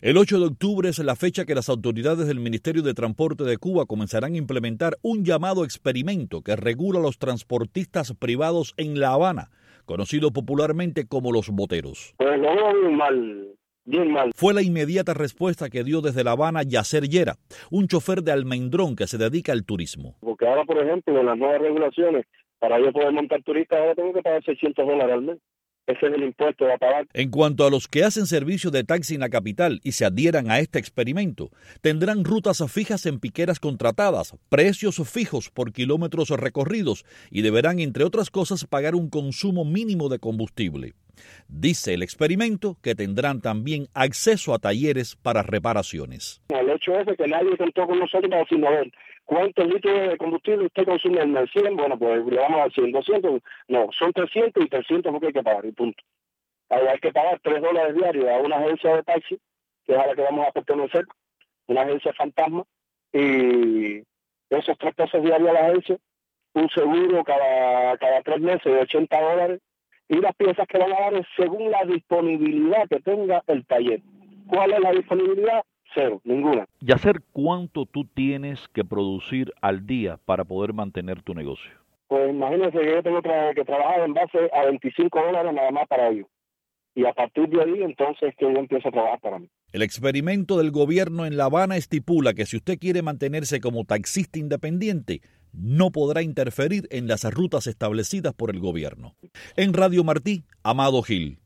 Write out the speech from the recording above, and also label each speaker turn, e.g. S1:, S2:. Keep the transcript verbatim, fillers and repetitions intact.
S1: El ocho de octubre es la fecha que las autoridades del Ministerio de Transporte de Cuba comenzarán a implementar un llamado experimento que regula a los transportistas privados en La Habana, conocido popularmente como los boteros.
S2: Pues lo veo bien mal, bien mal.
S1: Fue la inmediata respuesta que dio desde La Habana Yacer Llera, un chofer de Almendrón que se dedica al turismo.
S2: Porque ahora, por ejemplo, en las nuevas regulaciones, para yo poder montar turistas, ahora tengo que pagar seiscientos dólares al mes. Ese es el impuesto a pagar.
S1: En cuanto a los que hacen servicio de taxi en la capital y se adhieran a este experimento, tendrán rutas fijas en piqueras contratadas, precios fijos por kilómetros recorridos y deberán, entre otras cosas, pagar un consumo mínimo de combustible. Dice el experimento que tendrán también acceso a talleres para reparaciones.
S2: El hecho es que nadie contó con nosotros para decirnos, a ver, ¿cuántos litros de combustible usted consume en el cien? Bueno, pues le vamos a cien, doscientos. No, son trescientos y trescientos porque hay que pagar, y punto. Ahora hay que pagar tres dólares diarios a una agencia de taxi, que es a la que vamos a pertenecer, una agencia fantasma, y esos tres pesos diarios a la agencia, un seguro cada, cada tres meses de ochenta dólares, y las piezas que van a dar es según la disponibilidad que tenga el taller. ¿Cuál es la disponibilidad? Cero, ninguna.
S1: Yacer, ¿cuánto tú tienes que producir al día para poder mantener tu negocio?
S2: Pues imagínense que yo tengo que trabajar en base a veinticinco dólares nada más para ellos. Y a partir de ahí, entonces, que yo empiezo a trabajar para mí.
S1: El experimento del gobierno en La Habana estipula que si usted quiere mantenerse como taxista independiente, no podrá interferir en las rutas establecidas por el gobierno. En Radio Martí, Amado Gil.